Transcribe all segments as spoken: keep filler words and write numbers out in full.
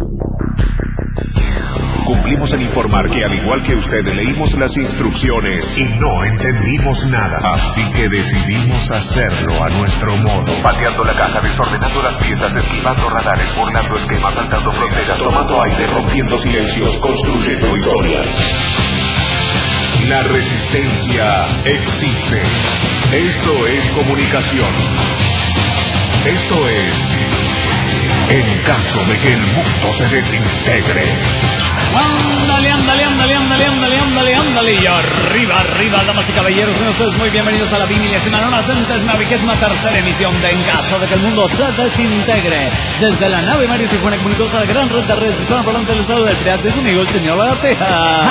Cumplimos en informar que, al igual que usted, leímos las instrucciones y no entendimos nada. Así que decidimos hacerlo a nuestro modo. Pateando la caja, desordenando las piezas, esquivando radares, burlando esquemas, saltando fronteras, tomando aire, rompiendo silencios, construyendo historias. La resistencia existe. Esto es comunicación. Esto es... en caso de que el mundo se desintegre. Ándale, ándale, ándale, ándale, ándale, ándale, ándale. Y arriba, arriba, damas y caballeros, sean ustedes muy bienvenidos a la vigésima novena centésima vigésima tercera emisión de En Caso de que el Mundo se Desintegre. Desde la nave Mario Tijuana Comunicosa, la gran red de redes, y por delante del estado del pirata de su amigo, el señor Lagarteja.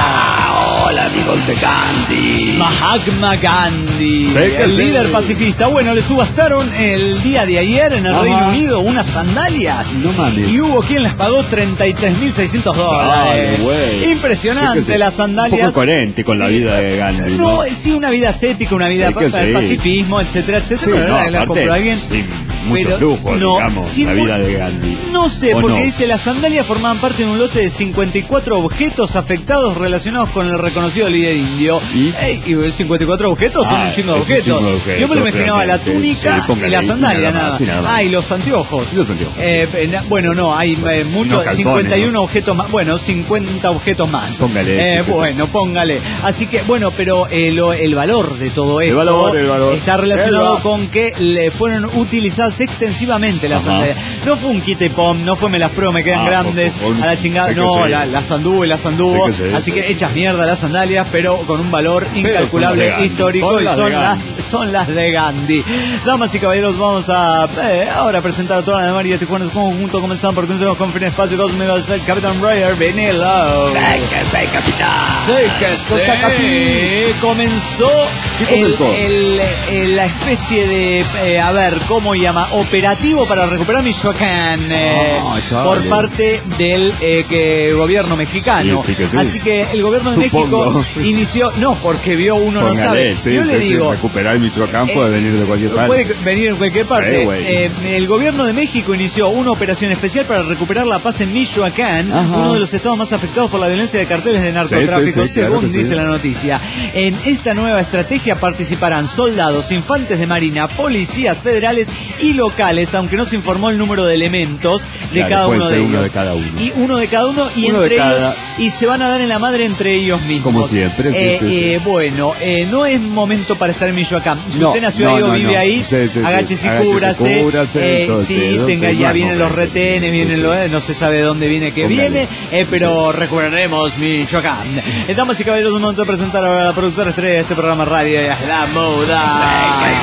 Ah, hola, amigos de Gandhi. Mahatma Gandhi, Sí, que el sí. líder pacifista. Bueno, le subastaron el día de ayer en el Ajá. Reino Unido unas sandalias. No mames. Y hubo quien las pagó treinta y tres mil seiscientos dólares. Ay, güey. Impresionante, Sí que sí. las sandalias. Un poco coherente con la Sí, vida de Gandhi, No, ¿no? sí, una vida ascética, una vida Sí que pa- sí. pacifismo, etcétera, etcétera. Sí, pero no, la, la aparte, compró alguien. sin muchos Pero lujos, no, digamos, sin la mu- vida de Gandhi. No sé, ¿O porque no? dice, las sandalias formaban parte de un lote de cincuenta y cuatro objetos afectados relacionados con el reconocido líder indio. ¿Y? Ey, y cincuenta y cuatro objetos son Ah, un chingo de es un objetos. chingo de objetos, Yo me lo imaginaba la realmente. túnica Sí, póngale y la ahí, sandalia, nada nada. más, sí, nada más. Ah, y los anteojos. Y los anteojos. Eh, eh, na- bueno, no, hay eh, muchos, calzones, cincuenta y uno ¿no? objetos más. Bueno, cincuenta objetos más. Póngale, Eh, sí, que sí. bueno, póngale. Así que, bueno, pero eh, lo- el valor de todo esto valor, el valor. está relacionado El va- con que le fueron utilizadas extensivamente las Ajá. sandalias. No fue un quite pom, no fue me las pruebo, me quedan Ah, grandes, por favor. a la chingada, Sé que no, sí. la- las anduvo y las anduvo, Sé que sí, así sí. que hechas mierda las sandalias, pero con un valor son incalculable, las de Gandhi. histórico, Son y las de son, Gandhi. las, son las de Gandhi. Damas y caballeros, vamos a eh, ahora presentar a toda la de María Tijuana como conjunto, comenzando por consejos con fin espacio cósmico, es el Capitán Roger Vinilo. Sí que sí, capitán. Sí, que sí. Comenzó, ¿Qué comenzó? El, el- el- la especie de, eh, a ver, ¿cómo llama? Operativo para recuperar Michoacán eh, Ah, chale. por parte del eh, que, gobierno mexicano. Sí, sí que sí. Así que el gobierno de Supongo. México inició, no, porque vio uno no Póngale, sabe. sí, Yo sí, le sí, digo, recuperar Michoacán eh, puede venir de cualquier parte. puede venir en cualquier parte. Sí, güey. Eh, el gobierno de México inició una operación especial para recuperar la paz en Michoacán, Ajá. uno de los estados más afectados por la violencia de carteles de narcotráfico, sí, sí, claro según que sí. dice la noticia. En esta nueva estrategia participarán soldados, infantes de marina, policías federales y locales, aunque no se informó el número de elementos de Claro, cada puede uno ser de uno ellos. de cada uno. Y uno de cada uno y Uno de entre cada- ellos, y se van a dar en la madre entre ellos mismos. Como siempre, sí, Eh, sí, sí. eh, bueno, eh, no es momento para estar en Michoacán. Si No, usted nació no, ahí o no, vive no. ahí, Sí, sí, sí. agáchese y Agáchese, cúbrase. cúbrase, eh, todo el sí, pedo, tenga, sí, ya no, vienen no, los retenes, sí, vienen sí. los, no se sabe de dónde viene que Póngale. viene, eh, pero recuperaremos Michoacán. Eh, Damas y caballeros, un momento de presentar ahora a la productora estrella de este programa radio, es la moda.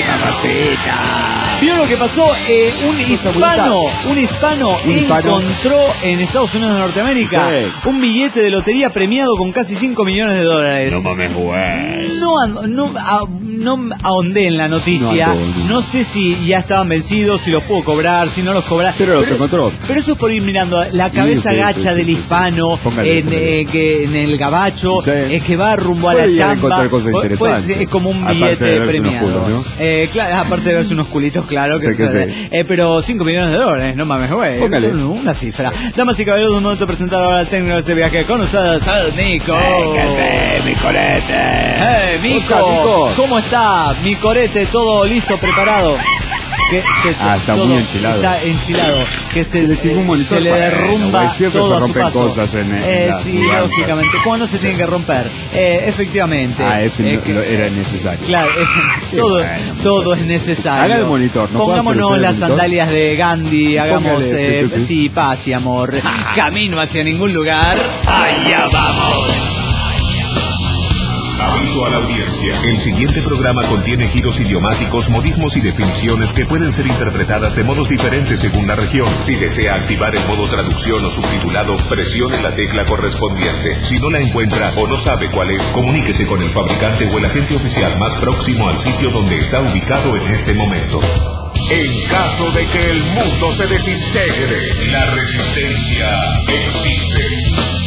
¿Vio lo que pasó? Eh, un hispano, un hispano Un hispano. encontró en Estados Unidos de Norteamérica Sí. un billete de lotería premiado con casi cinco millones de dólares. No mames, güey. No, an- no, a- no ahondé en la noticia. No andó, no. No sé si ya estaban vencidos, si los pudo cobrar, si no los cobrar. Pero los encontró. Pero eso es por ir mirando la cabeza Sí, sí, gacha sí, del sí, sí. hispano, Póngale, en, póngale. eh, que en el gabacho, Sí. es que va rumbo a Puede la ir a chamba. encontrar cosas Puede- interesantes. puede- es como un Aparte billete de verse unos premiado. culos, ¿no? Eh, claro, aparte de verse unos culitos, claro. Sé que sí. Eh, pero cinco millones de dólares, no mames, güey. Póngale. Una cifra. Damas y caballeros, un momento de presentar ahora al técnico de ese viaje con ustedes, al Nico. mi corete. ¡Eh, Mico! Oscar, Mico. ¿Cómo está? Mi corete, todo listo, preparado. Que se, Ah, está todo muy enchilado. Está enchilado. Que se, Se le chingó un monitor. se le Bueno, derrumba güey, siempre todo se a su rompen paso. cosas en- en eh, las sí, mudanzas. lógicamente. ¿Cómo no se tiene que romper? Eh, efectivamente. Ah, eso Eh, no- que- lo- era necesario. Claro, eh, Qué todo, bueno, todo es necesario. Haga el monitor, ¿no puede hacer Pongámonos usted el las monitor? sandalias de Gandhi, hagamos, Póngale, eh, sí, sí, sí. sí, paz y amor. Camino hacia ningún lugar. Allá vamos. Aviso a la audiencia. El siguiente programa contiene giros idiomáticos, modismos y definiciones que pueden ser interpretadas de modos diferentes según la región. Si desea activar el modo traducción o subtitulado, presione la tecla correspondiente. Si no la encuentra o no sabe cuál es, comuníquese con el fabricante o el agente oficial más próximo al sitio donde está ubicado en este momento. En caso de que el mundo se desintegre, la resistencia existe.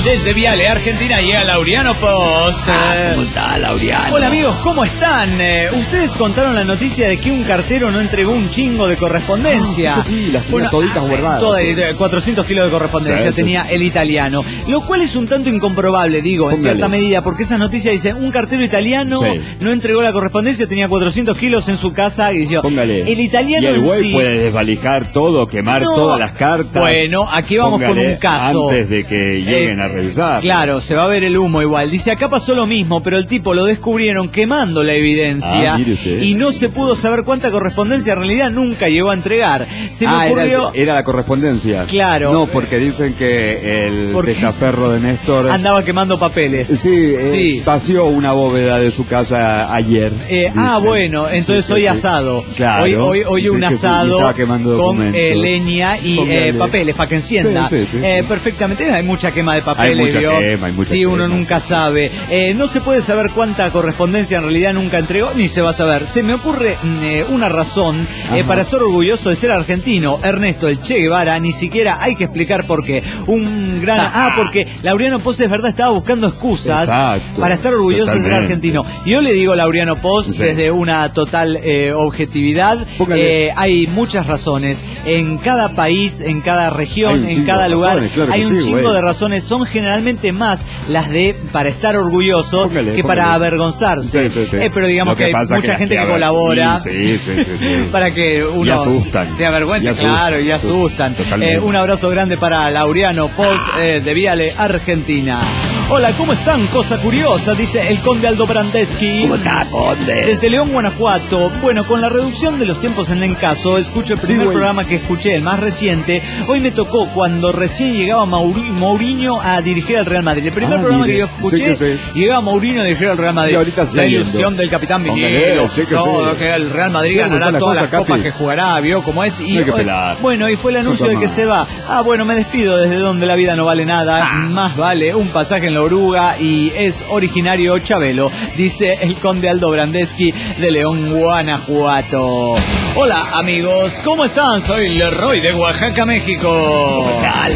Desde Viale, Argentina, llega Laureano Post. Ah, ¿cómo está, Laureano? Hola amigos, ¿cómo están? Eh, ustedes contaron la noticia de que un cartero no entregó un chingo de correspondencia. Ah, sí, sí, las tenía bueno, toditas guardadas. Toda, cuatrocientos kilos de correspondencia sí, tenía sí. el italiano. Lo cual es un tanto incomprobable, digo, en Póngale. cierta medida, porque esa noticia dice, un cartero italiano Sí. no entregó la correspondencia, tenía cuatrocientos kilos en su casa. Y dice, Póngale. el italiano Y el en güey sí, puede desvalijar todo, quemar No. todas las cartas. Bueno, aquí vamos Póngale con un caso. antes de que lleguen Eh, a revisar. Claro, se va a ver el humo igual. Dice, acá pasó lo mismo, pero el tipo lo descubrieron quemando la evidencia Ah, mire usted. y no se pudo saber cuánta correspondencia en realidad nunca llegó a entregar. Se me ah, ocurrió... era, era la correspondencia. Claro. No, porque dicen que el Porque testaferro de Néstor... Andaba quemando papeles. Sí, eh, Sí. vació una bóveda de su casa ayer. Eh, ah, dicen. bueno, entonces Sí, hoy sí, sí. asado. Claro. Hoy, hoy, hoy Dicen un que sí, asado estaba quemando con documentos. eh, leña y Póngale. eh, papeles para que encienda. Sí, sí, sí, Eh, sí. perfectamente, hay mucha quema de papeles. Hay mucha ¿vio? quema, hay mucha Sí, uno quema, nunca sí. sabe. Eh, no se puede saber cuánta correspondencia en realidad nunca entregó, ni se va a saber. Se me ocurre mm, eh, una razón eh, Ajá. para estar orgulloso de ser argentino. Ernesto, el Che Guevara, ni siquiera hay que explicar por qué. Un gran... Ah, porque Laureano Post es verdad, estaba buscando excusas Exacto, para estar orgulloso de ser totalmente. argentino. Y yo le digo Laureano Post Sí. desde una total eh, objetividad. Póngale. Eh, hay muchas razones. En cada país, en cada Hay región, un en chingo cada de lugar, razones, claro hay que un sí, chingo güey. de razones. Son generalmente más las de para estar orgulloso Póngale, que póngale. para avergonzarse. Sí, sí, sí. Eh, pero digamos Lo que, que hay pasa mucha que gente las que que colabora sí, sí, sí, sí. para que uno Y asustan. se avergüence, Y asustan. claro, y asustan. Totalmente. Eh, un abrazo grande para Laureano Post eh, de Viale, Argentina. Hola, ¿cómo están? Cosa curiosa, dice el conde Aldo Brandeschi. ¿Cómo está, conde? Desde León, Guanajuato. Bueno, con la reducción de los tiempos en el caso, escucho el Sí, primer güey. programa que escuché, el más reciente. Hoy me tocó cuando recién llegaba Mauri- Mourinho a dirigir al Real Madrid. El primer Ah, programa mire. que yo escuché, Sí, que sí. llegaba Mourinho a dirigir al Real Madrid. Y ahorita está la yendo. ilusión del capitán Póngale, Vinilo, sí que todo sí. que el Real Madrid Claro, ganará está la todas las cosa, copas Capi. que jugará, vio cómo es. Y No hay que hoy- pelar. bueno, y fue el anuncio de Super que mal. se va. Ah, bueno, me despido desde donde la vida no vale nada. Más vale un pasaje en la oruga y es originario Chabelo, dice el conde Aldo Brandeschi de León, Guanajuato. Hola amigos, ¿cómo están? Soy Leroy de Oaxaca, México.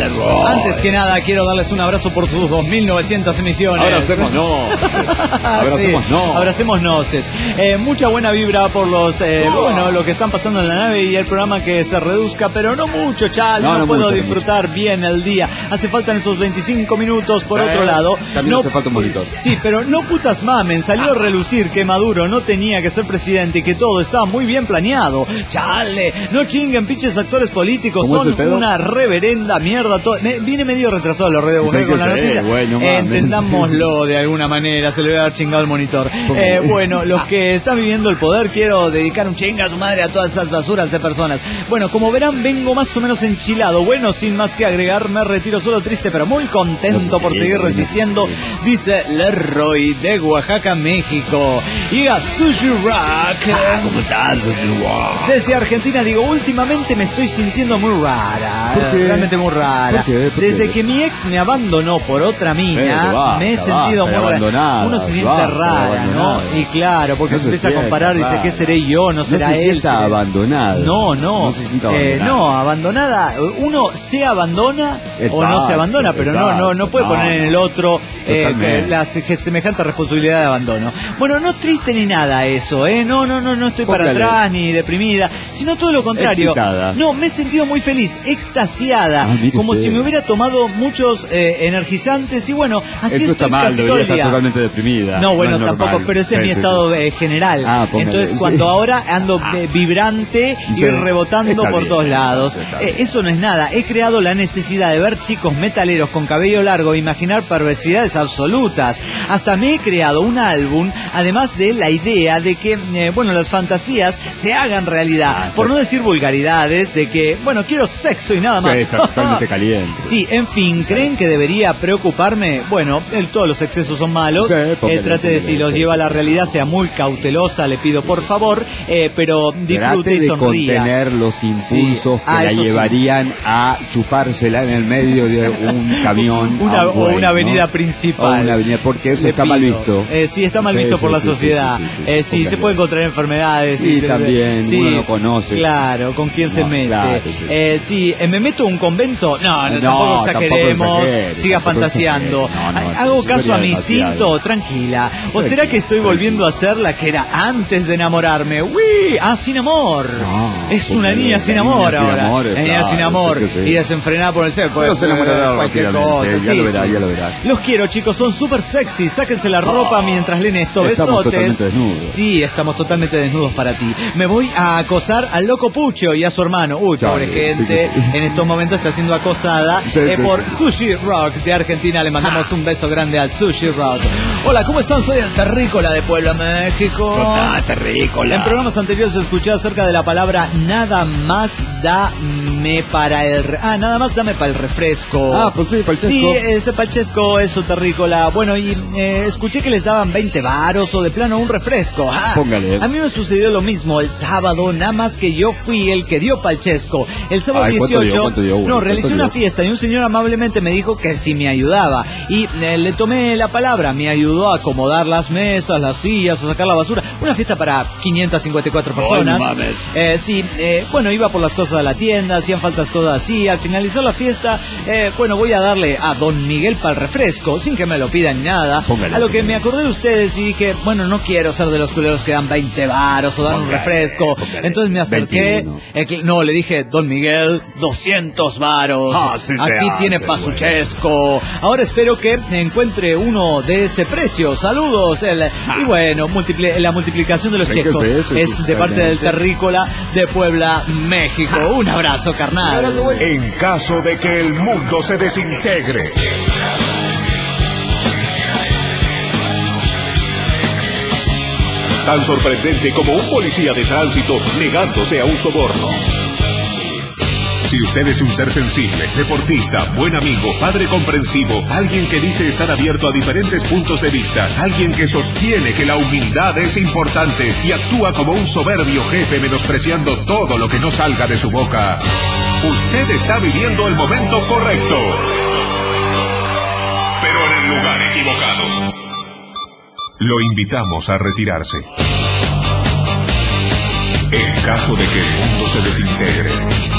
Antes que nada quiero darles un abrazo por sus dos mil novecientas emisiones. Abracemos no. Abracemos Sí, no. Abracemos noces. Eh, mucha buena vibra por los, eh, Oh. bueno, lo que están pasando en la nave y el programa que se reduzca, pero no mucho, chal, no, No, no puedo mucho, no disfrutar bien el día. Hace falta esos veinticinco minutos, por Sí, otro lado. también no, hace falta un monitor. Sí, pero no putas mamen, salió a relucir que Maduro no tenía que ser presidente y que todo estaba muy bien planeado. Chale, no chinguen pinches actores políticos, ¿Cómo es son el pedo? una reverenda mierda. To- me- viene medio retrasado los redes Sí, con la que sí, noticia. güey, no Eh, mames. entendámoslo de alguna manera, se le va a dar chingado el monitor. Póngale. Eh, bueno, los que están viviendo el poder, quiero dedicar un chinga a su madre a todas esas basuras de personas. Bueno, como verán, vengo más o menos enchilado. Bueno, sin más que agregar, me retiro solo triste, pero muy contento No sé por si- seguir no sé si- resistiendo, dice Leroy de Oaxaca, México. Y a Sushi Rock. Ah, ¿cómo estás, Sushi? Desde Argentina digo, últimamente me estoy sintiendo muy rara, ¿Por qué? realmente muy rara. ¿Por qué? ¿Por Desde qué? que mi ex me abandonó por otra mina, Pero basta, me he sentido basta, muy rara. abandonada, Uno se siente basta, rara, ¿no? abandonada. Y claro, porque No se se empieza a sienta comparar, dice, rara. ¿qué seré yo? ¿No será No se él? sienta ¿Seré- abandonado. No, no. No se sienta Eh, abandonado. no, abandonada. Uno se abandona o no Exacto, se abandona, pero no, no, no puede exacto, poner en no, el otro eh, totalmente. la se- semejante responsabilidad de abandono. Bueno, no triste ni nada eso, ¿eh? No, no, no, no estoy para Póngale. atrás ni deprimida, sino todo lo contrario. Excitada. No, me he sentido muy feliz, extasiada, Ah, mire como usted. si me hubiera tomado muchos eh, energizantes y bueno, así Eso estoy está mal, casi todo debería el estar día. totalmente deprimida. No, bueno, es tampoco, normal. pero ese es Sí, mi sí, estado sí. eh, general. Ah, póngale, Entonces, sí. cuando ahora ando eh, vibrante y Sí. rebotando Está por bien, todos lados, está eh, bien. eso no es nada. He creado la necesidad de ver chicos metaleros con cabello largo e imaginar perversidades absolutas. Hasta me he creado un álbum, además de la idea de que, eh, bueno, las fantasías se hagan realidad. Ah, por está- no decir vulgaridades, de que, bueno, quiero sexo y nada más. Sí, está totalmente caliente. Sí, en fin, ¿creen que debería preocuparme? Bueno, el- todos los excesos son malos. Sí, Eh, póngale, trate de, póngale, si los sí. lleva a la realidad, sea muy cautelosa, le pido por favor, eh, pero disfrute Trate y de sonría. contener los impulsos Sí. Ah, que la eso sí. llevarían a chupársela en el medio de un camión. Una- a un o güey, una avenida ¿no? principal. O una avenida, porque eso Le está mal pido. visto. Eh, sí, está mal Sí, visto sí, por la sí, sí, sociedad. sí, sí, sí, Eh, sí, póngale. se pueden contraer enfermedades. Sí, también, uno no conoce. Claro, con quién no, se mete. Claro, sí, eh, sí eh, ¿me meto a un convento? No, no, no tampoco exageremos. Tampoco exagere, siga tampoco fantaseando. No, no, Hago caso a mi instinto, tranquila. ¿O será que estoy volviendo a ser la que era antes de enamorarme? ¡Uy! Ah, sin amor. No, es una niña sin amor niña ahora. Sin amor, la niña claro, sin amor. Sí. Y desenfrenada por el ser. Puede ser cualquier cosa. Ya sí, lo verá, sí. ya lo verá. Los quiero, chicos. Son súper sexy. Sáquense la ropa oh, mientras leen esto. Estamos Besotes. Totalmente desnudos. Sí, estamos totalmente desnudos para ti. Me voy a acosar al loco Pucho y a su hermano. Uy, Chale, pobre gente. Sí, sí. En estos momentos está siendo acosada sí, eh, sí. por Sushi Rock de Argentina. Le mandamos ah. un beso grande al Sushi Rock. Hola, ¿cómo están? Soy el Terrícola de Puebla, México. Ah, Terrícola. En programas anteriores escuché acerca de la palabra nada más dame para el... Ah, nada más dame para el refresco. Ah, pues sí, palchesco. Sí, ese palchesco, eso, Terrícola. Bueno, y eh, escuché que les daban veinte varos o de plano un refresco. Ah, Póngale. A mí me sucedió lo mismo el sábado, nada más que yo fui el que dio palchesco. El sábado Ay, dieciocho, ¿cuánto dio? ¿Cuánto dio? no, realicé una fiesta y un señor amablemente me dijo que si me ayudaba. Y eh, le tomé la palabra, me ayudó a acomodar las mesas, las sillas, a sacar la basura. Una fiesta para quinientas cincuenta y cuatro personas. Oh, eh, sí, eh, bueno, iba por las cosas de la tienda, hacían faltas cosas así. Al finalizar la fiesta, eh, bueno, voy a darle a Don Miguel para el refresco, sin que me lo pidan nada. Póngale, a lo que póngale. me acordé de ustedes y dije, bueno, no quiero ser de los culeros que dan veinte varos o dan póngale, un refresco. Póngale. Entonces me acerqué, eh, no, le dije, Don Miguel, doscientos varos. Ah, sí Aquí tiene pasuchesco. Ahora espero que encuentre uno de ese precio. Saludos. El, ah. Y bueno, multipli la multiplicación de los chescos es, es de parte del Terrícola de Puebla, México. Ah. Un abrazo, carnal. En caso de que el mundo se desintegre. Tan sorprendente como un policía de tránsito negándose a un soborno. Si usted es un ser sensible, deportista, buen amigo, padre comprensivo, alguien que dice estar abierto a diferentes puntos de vista, alguien que sostiene que la humildad es importante y actúa como un soberbio jefe menospreciando todo lo que no salga de su boca, usted está viviendo el momento correcto, pero en el lugar equivocado. Lo invitamos a retirarse. En caso de que el mundo se desintegre.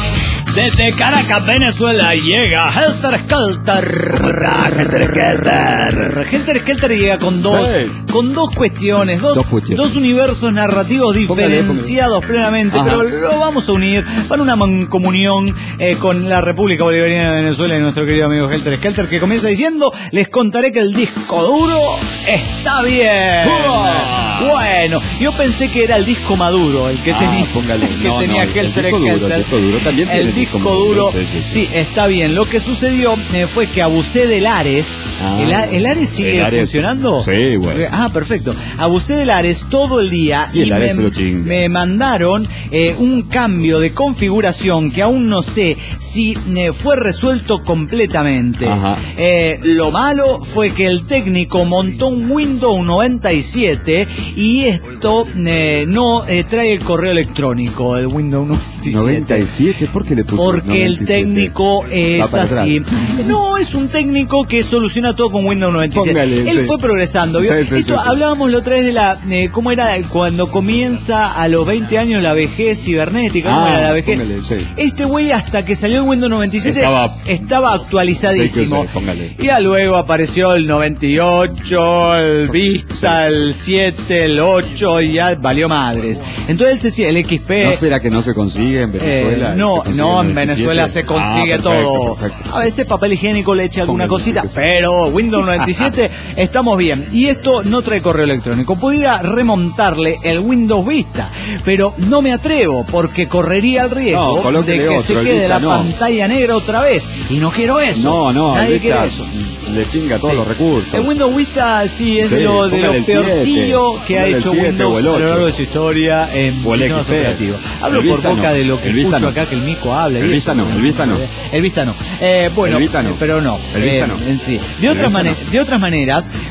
Desde Caracas, Venezuela, llega Helter Skelter. ¿Cómo está, Helter Skelter? Helter Skelter llega con dos, sí. con dos cuestiones, dos, dos, cuestiones. dos universos narrativos diferenciados póngale, póngale. plenamente, Ajá. pero lo vamos a unir para una mancomunión eh, con la República Bolivariana de Venezuela y nuestro querido amigo Helter Skelter, que comienza diciendo, les contaré que el disco duro está bien. ¡Uah! Bueno, yo pensé que era el disco maduro, el que ah, tenía, póngale. el que no, tenía no, Helter el Skelter. Duro, el disco duro también el tiene disco duro, sí, sí, sí. sí, está bien. Lo que sucedió eh, fue que abusé del Ares. Ah, ¿El, ¿El Ares sigue el Ares, funcionando? Sí, bueno. Ah, perfecto. Abusé del Ares todo el día y, y el me, me mandaron eh, un cambio de configuración que aún no sé si eh, fue resuelto completamente. Ajá. Eh, lo malo fue que el técnico montó un Windows noventa y siete y esto eh, no eh, trae el correo electrónico, el Windows noventa y siete. noventa y siete, ¿por qué le puso Porque noventa y siete? El técnico es así. No, es un técnico que soluciona todo con Windows noventa y siete. Póngale, Él sí. fue progresando. ¿vio? Sí, sí, Esto sí, sí. hablábamos la otra vez de la eh, cómo era cuando comienza a los veinte años la vejez cibernética, cómo ah, era la vejez. Póngale, sí. Este güey hasta que salió el Windows noventa y siete estaba, estaba actualizadísimo. Sí, sí, y ya luego apareció el noventa y ocho, el Vista, sí. el siete, el ocho y ya valió madres. Entonces el X P. ¿No será que no se consigue en Venezuela? Eh, no, no, en Venezuela se consigue ah, perfecto, todo. Perfecto. A veces papel higiénico le echa alguna Póngale, cosita, sí, sí. pero Windows noventa y siete estamos bien. Y esto no trae correo electrónico. Pudiera remontarle el Windows Vista, pero no me atrevo porque correría el riesgo no, de que otro, se quede la no. pantalla negra otra vez. Y no quiero eso. No, no, nadie quiere eso. Le chinga todos sí. los recursos. El Windows Vista sí es sí, de lo, de lo peorcillo que ha hecho Windows a lo largo de su historia en sistemas operativos. Hablo por boca no. de lo que escucho no. acá que el Mico habla. El Vista no, el Vista no. El Vista no. Eh, bueno, el Vista no. pero no. El Vista no. Eh, sí. De otras, no. de otras maneras,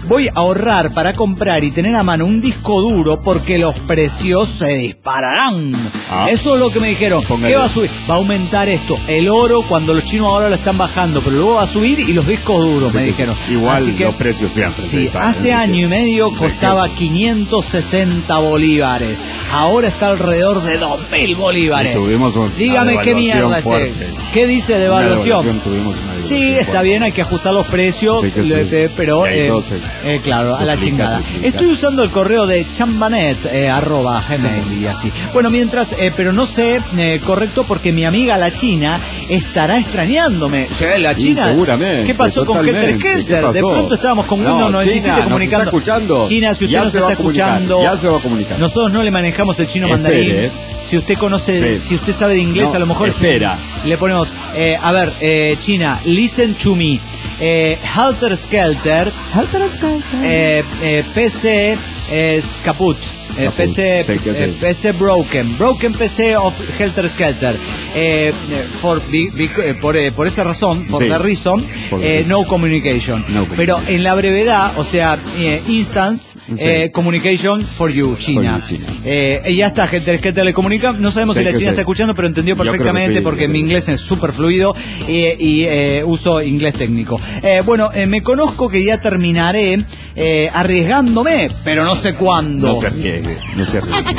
voy a ahorrar para comprar y tener a mano un disco duro porque los precios se dispararán. Ah. Eso es lo que me dijeron. Póngale. ¿Qué va a subir? Va a aumentar esto. El oro, cuando los chinos ahora lo están bajando, pero luego va a subir y los discos duros, Sí, me que dijeron. sí. Igual Así que, los precios siempre. se sí, disparan, hace así año que- y medio Sí, costaba que- quinientos sesenta bolívares. Ahora está alrededor de dos mil bolívares. Y tuvimos un- Dígame una qué mierda es devaluación ese. fuerte. ¿Qué dice de Una evaluación? devaluación, tuvimos una Sí, devaluación está fuerte. bien, hay que ajustar los precios, Sí que sí. le- eh, pero Y ahí eh, todo se- eh, claro, a la duplica, chingada. duplica. Estoy usando el correo de chambanet, eh, arroba gmail y así. Bueno, mientras, eh, pero no sé, eh, correcto, porque mi amiga la China estará extrañándome. Sí, la Sí, China. seguramente, ¿Qué pasó con Helter totalmente. ¿Qué Skelter? De pasó? pronto estábamos con No, Windows noventa y siete China, ¿nos comunicando. está escuchando? China, si usted Ya nos se va está a comunicar, escuchando, ya se va a comunicar. nosotros no le manejamos el chino Espere, mandarín. eh. Si usted conoce, Sí. si usted sabe de inglés, No, a lo mejor espera. le ponemos, eh, a ver, eh, China, listen to me. Eh, Helter Skelter, Helter Skelter. eh, eh, P C es caput. Eh, Caput, P C, sí que sí. eh, P C broken, broken P C of Helter Skelter. Eh, eh, for, be- be- eh, por, eh, por esa razón, for Sí. the reason, For the eh, reason. no communication. No Pero communication. en la brevedad, o sea, eh, instance, Sí. eh, communication for you, China. For you, China. Eh, y ya está, Helter Skelter le comunica. No sabemos Sí si la que China sí. está escuchando, pero entendió Yo creo que perfectamente sí, porque yo mi creo que inglés es súper fluido eh, y eh, uso inglés técnico. Eh, bueno, eh, me conozco que ya terminaré eh, arriesgándome, pero no sé cuándo. No se arriesgue, no se arriesgue.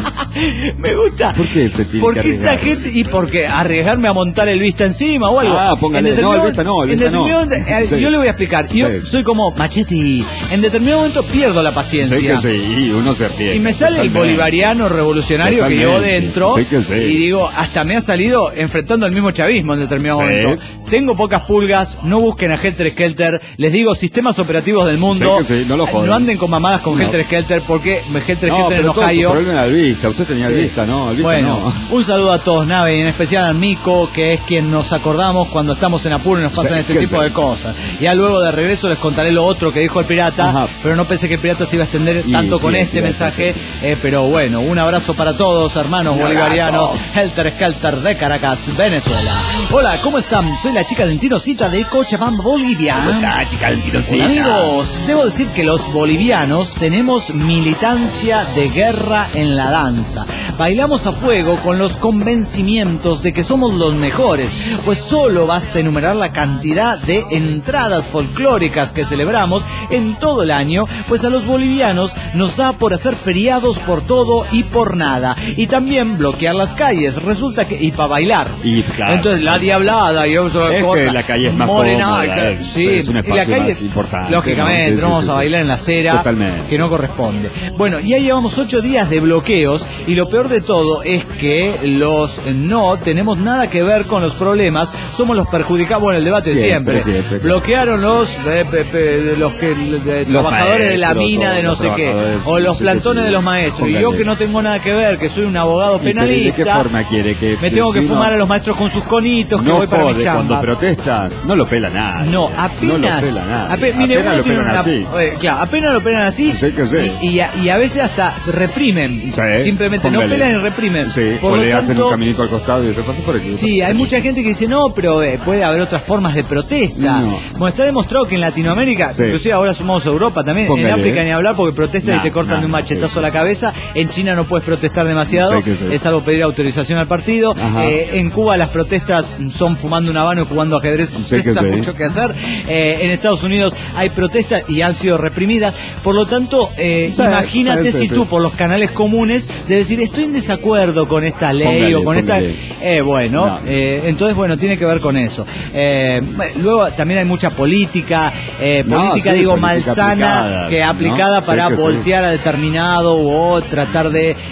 Me gusta. ¿Por qué se tiene Porque que esa arriesgar? gente, y porque arriesgarme a montar el Vista encima o algo. Ah, póngale. En determinado- No, el Vista no, el en Vista no. determinado- eh, Sí. Yo le voy a explicar. Yo Sí. soy como Machete. En determinado momento pierdo la paciencia. Sí que sí, y uno se arriesga. Y me sale el totalmente. bolivariano revolucionario que llevo Totalmente. dentro. Sí que sí. Y digo, hasta me ha salido enfrentando el mismo chavismo en determinado Sí. momento. Tengo pocas pulgas, no busquen a Helter Skelter. Les digo, sistemas operativos del mundo. Sí que sí, no lo jodan. anden con mamadas con No. Helter Skelter porque Helter No, Skelter en pero todo su Ohio. problema era el Vista. Usted tenía el Sí. Vista, ¿no? El Vista Bueno, no. un saludo a todos, Nave, y en especial a Mico, que es quien nos acordamos cuando estamos en apuro y nos pasan Sí, este que tipo sí. de cosas. Ya luego de regreso les contaré lo otro que dijo el pirata, Ajá. pero no pensé que el pirata se iba a extender Y tanto sí, con el este pirata, mensaje. sí. Eh, pero bueno, un abrazo para todos, hermanos Un bolivarianos. abrazo. Helter Skelter de Caracas, Venezuela. Hola, ¿cómo están? Soy la chica del Tinocita de Cochabamba, Bolivia. ¿Cómo está, chica del Tinocita? Hola, amigos, debo decir que los bolivianos tenemos militancia de guerra en la danza. Bailamos a fuego con los convencimientos de que somos los mejores, pues solo basta enumerar la cantidad de entradas folclóricas que celebramos en todo el año, pues a los bolivianos nos da por hacer feriados por todo y por nada, y también bloquear las calles, resulta que, y para bailar. Y claro. Entonces la diablada y eso Es que la calle es más morena, cómoda, claro, eh, sí, es un y la espacio calle, más importante, lógicamente, ¿no? Sí, no vamos sí, a sí. bailar en la acera, Totalmente. que no corresponde. Bueno, ya llevamos ocho días de bloqueos y lo peor de todo es que los no tenemos nada que ver con los problemas, somos los perjudicados. Bueno, el debate de Siempre, siempre. siempre. Bloquearon los eh, pe- pe- los que de- Los trabajadores de la maestros, mina o de no los sé qué, trabajadores, o los sí que plantones sí. de los maestros. Y yo Póngale. que no tengo nada que ver, que soy un abogado ¿Y pero penalista. ¿de qué forma quiere que Me tengo que si no- fumar a los maestros con sus conitos, que No voy para mi jode, chamba. cuando protesta, no lo pela nada. No, apenas. No lo pela nada. ape- mire, apenas uno lo tiene pelan una- así. eh, claro, apenas lo pelan así. Sí que sí. Y, y a, y a veces hasta reprimen. Sí, Simplemente póngale. no pelan y reprimen. Sí, Por o lo le hacen tanto, un caminito al costado y después pasa por aquí. sí, hay mucha gente que dice, no, pero eh, puede haber otras formas de protesta. No. Bueno, está demostrado que en Latinoamérica, Sí. inclusive ahora sumamos a Europa también, Póngale, en África eh. ni hablar porque protestan y Nah, te cortan nah, de un machetazo sí, a la sí. cabeza. En China no puedes protestar demasiado, Sí que sí. es salvo pedir autorización al partido. Ajá. Eh, en Cuba las protestas son fumando un habano y jugando ajedrez, Sí que no sí. mucho que hacer. Eh, en Estados Unidos hay protestas y han sido reprimidas. Por lo tanto, eh, Sí, imagínate sí, si sí. tú por los canales comunes de decir estoy en desacuerdo con esta ley Póngale, o con póngale. esta... Eh, bueno, No. eh, entonces bueno, tiene que ver con eso. Eh, luego también hay mucha política, eh, No, política sí, digo política malsana, aplicada, que ¿no? aplicada Sí para que sí. voltear a determinado o tratar de eh,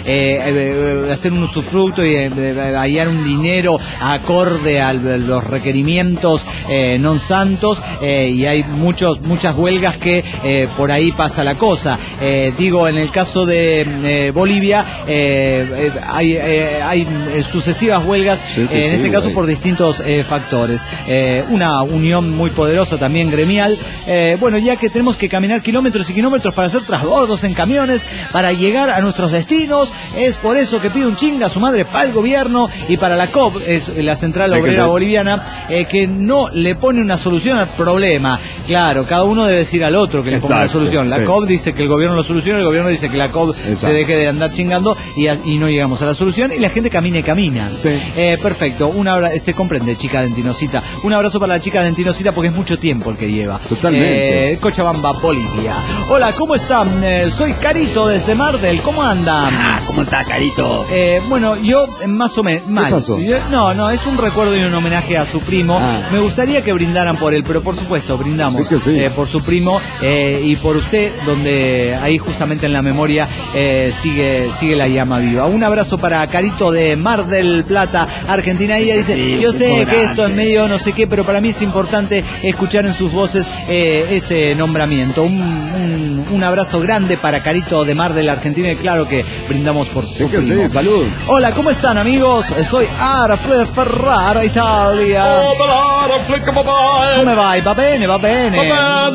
eh, hacer un usufructo y eh, eh, hallar un dinero acorde a los requerimientos eh, non santos, eh, y hay muchos muchas huelgas que eh, por ahí pasa la cosa. Eh, digo, en el caso de eh, Bolivia, eh, eh, eh, hay, eh, hay eh, sucesivas huelgas, Sí, eh, en sí, este caso güey. por distintos eh, factores. Eh, una unión muy poderosa también gremial. Eh, bueno, ya que tenemos que caminar kilómetros y kilómetros para hacer transbordos en camiones, para llegar a nuestros destinos, es por eso que pide un chinga a su madre para el gobierno y para la C O B, es la Central Sí, que Obrera sí. Boliviana, eh, que no le pone una solución al problema. Claro, cada uno debe decir al otro que le ponga una Exacto, solución. La sí. C O B dice que el gobierno lo soluciona, el gobierno dice que la C O B Exacto. se deje de andar chingando y, a- y no llegamos a la solución y la gente camina y camina. Sí. Eh, perfecto, un abra- se comprende, chica dentinocita. Un abrazo para la chica dentinocita porque es mucho tiempo el que lleva. Totalmente. Eh, Cochabamba, Bolivia. Hola, ¿cómo están? Eh, soy Carito desde Mardel, ¿cómo andan? Ah, ¿cómo está, Carito? Eh, bueno, yo eh, más o menos mal. pasó? Yo- no, no, es un recuerdo y un homenaje a su primo. Ah. Me gustaría que brindaran por él, pero por supuesto, brindamos Sí que sí. eh, por su primo eh, y por usted, donde ahí justamente en la memoria eh, sigue sigue la llama viva. Un abrazo para Carito de Mar del Plata, Argentina. Ella dice, Sí, yo qué sé grande. que esto es medio no sé qué, pero para mí es importante escuchar en sus voces eh, este nombramiento. Un, un, un abrazo grande para Carito de Mar del Argentina y claro que brindamos por su Sí que primo. sí, salud. Hola, ¿cómo están, amigos? Soy Arafle de Ferrara, Italia. Come vai? Va bene, va bene.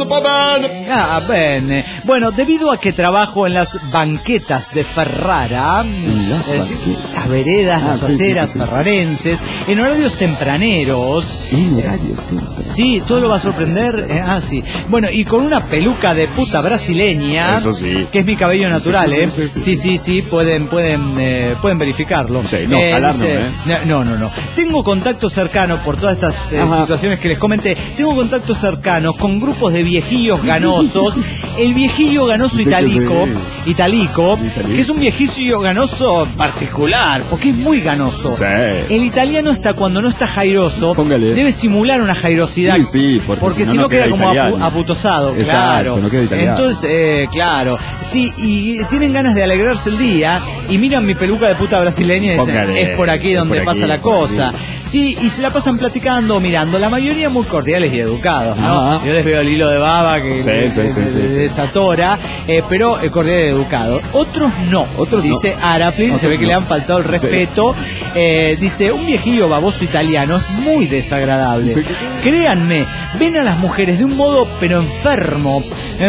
Ah, bene. Bueno, debido a que trabajo en las banquetas de Ferrara, En las es decir, banquetas. las veredas, Ah, las sí, sí, aceras sí. ferrarenses, en horarios tempraneros. En horario, tío. Sí, todo lo va a sorprender. eh, ah, sí. Bueno, y con una peluca de puta brasileña. Eso sí. Que es mi cabello natural, Sí, ¿eh? sí, sí, Sí, sí. sí, sí, pueden, pueden, eh, pueden verificarlo. Sí, no, jalar no, dice- ¿eh? No, no, no. Tengo contacto cercano por todas estas eh, Ajá. situaciones que les comenté. Tengo contacto cercano con grupos de viejillos ganosos. El viejillo ganoso Sí que italico, sí. italico, Italico. que es un viejillo ganoso particular, porque es muy ganoso. Sí. El italiano está cuando no está jairoso, Póngale. debe simular una jairosidad. Sí, sí, porque si no, no queda, queda como apu- italiano. aputosado, Exacto, claro. no queda italiano. Entonces, eh, claro, sí, y tienen ganas de alegrarse el día y miran mi peluca de puta brasileña y dicen, Póngale, es por aquí es donde por pasa aquí, la por cosa. aquí. Sí, y se la pasan platicando o mirando, la mayoría muy cordiales y educados, ¿no? Ajá. Yo les veo el hilo de baba que Sí, que- sí, que- sí, que- sí, que sí. desatora, eh, pero eh, cordial y educado. Otros no. Otros no. dice Araflin, se Otros ve que no. le han faltado el Sí. respeto. Eh, dice, un viejillo baboso italiano es muy desagradable. Sí. Créanme, ven a las mujeres de un modo pero enfermo,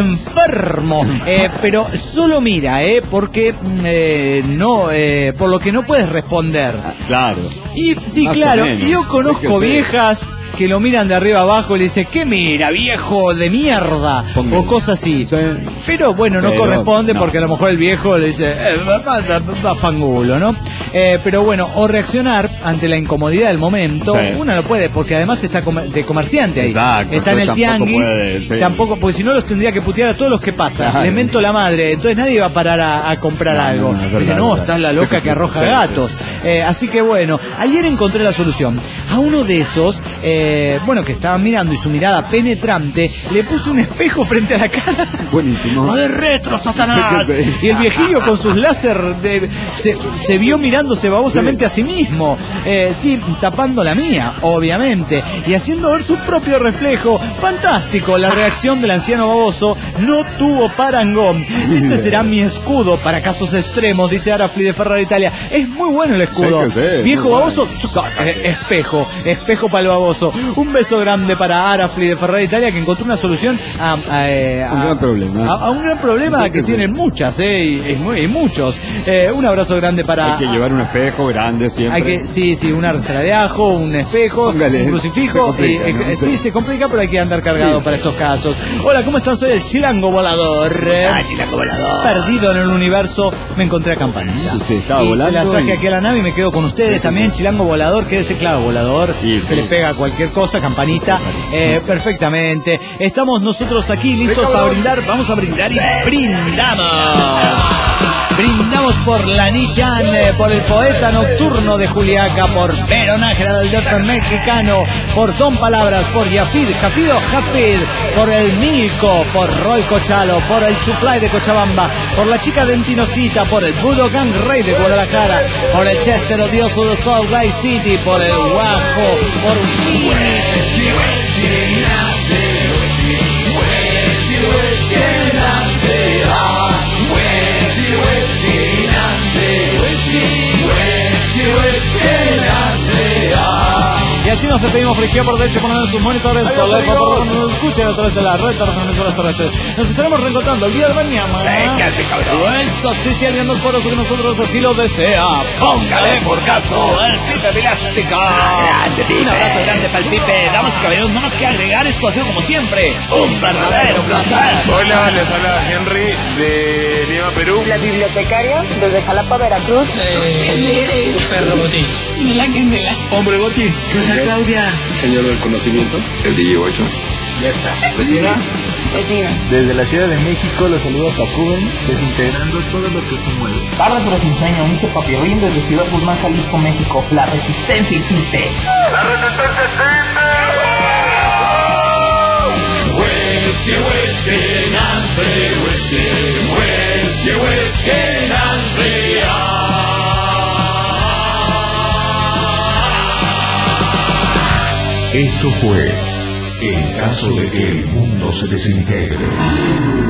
enfermo, eh, pero solo mira, eh, porque mm, eh, no, eh, por lo que no puedes responder. Claro. Y sí, Más o claro, menos. yo Sí conozco que sí. viejas que lo miran de arriba abajo y le dicen, ¿qué mira, viejo de mierda? Póngale. O cosas así. Sí. Pero bueno, no Pero, corresponde no. porque a lo mejor el viejo le dice, eh, va, va, va, va fangulo, ¿no? Eh, pero bueno, o reaccionar ante la incomodidad del momento, Sí. uno no puede porque además está comer- de comerciante ahí. Exacto, Está en el entonces tampoco tianguis, puede, sí. tampoco, porque si no los tendría que putear a todos los que pasan. Claro. Le mento la madre, entonces nadie va a parar a, a comprar No, algo. no, no, es Dice, verdad, no, es está verdad. la loca que arroja Sí, sí. gatos. Eh, así que bueno, ayer encontré la solución. A uno de esos, eh, bueno, que estaba mirando y su mirada penetrante, le puse un espejo frente a la cara. Buenísimo. ¡De retro, Satanás! Sí que sí. Y el viejillo con sus láser de- se, se vio mirándose babosamente Sí. a sí mismo. Eh, sí, tapando la mía, obviamente. Y haciendo ver su propio reflejo. Fantástico, la reacción del anciano baboso no tuvo parangón. Este será mi escudo para casos extremos, dice Arafli de Ferrara, Italia. Es muy bueno el escudo. Sí que sí, Viejo muy baboso, bueno. eh, espejo, espejo para el baboso. Un beso grande para Arafli de Ferrara, Italia, que encontró una solución a, a, eh, Un a- gran problema. A, a un gran problema Sí que que sí. tienen muchas, eh, y, y muy- y muchos. Eh, un abrazo grande para. Hay que llevar un espejo grande siempre. Hay que, sí, sí, una rastera de ajo, un espejo, Póngale, un crucifijo. se complica, y, ¿no? eh, sí, se complica, pero hay que andar cargado Sí, para sí. estos casos. Hola, ¿cómo están? Soy el Chilango Volador. Ah, chilango volador. Perdido en el universo, me encontré a Campanita. Usted estaba y volando se las traje y- aquí a la nave y me quedo con ustedes Sí, sí, también. sí. Chilango Volador, quédese claro, volador. Sí, se sí. le pega cualquier cosa, Campanita. Eh, perfectamente. Estamos nosotros aquí listos para brindar. Vamos a brindar y brindamos. Brindamos por la Nichan, eh, por el poeta nocturno de Juliaca, por Pero Nájera del Death mexicano, por Don Palabras, por Yafid, Jafido Jafid, por el Milko, por Roy Cochalo, por el Chuflay de Cochabamba, por la chica Dentinocita, por el Budokan Rey de Guadalajara, por el Chester odioso de Salt Lake City, por el Guajo, por Y así nos despedimos por izquierda, por derecha, poner en sus monitores. Adiós, Por amigos. favor, nos escuchen a través de la red de transmisoras terrestres. Nos estaremos reencontrando el día de mañana. Sí, ¿qué hace, cabrón? Eso sí, si alguien nos fuera que nosotros así lo desea. Póngale por caso el Pipe Vilástica. Grande, Pipe. Un abrazo grande para el Pipe. Damas y caballeros, no más que agregar, esto ha sido como siempre un verdadero placer. Hola, les habla Henry de Lima, Perú. La bibliotecaria desde Jalapa, Veracruz. Perro Boti. De la candela. Hombre Boti. Rosa Claudia. Señor del conocimiento. El D J ocho. Ya está. Vecina. Vecina. Desde la Ciudad de México los saludos a Cuben, desintegrando todo lo que se mueve. Tarde pero sin sueño, Miche Papirrín desde Ciudad Guzmán, Jalisco, México. La resistencia existe. ¡La resistencia existe! Whiskey, whiskey, Nancy, whiskey, whiskey, whiskey, Nancy. Esto fue En caso de que el mundo se desintegre.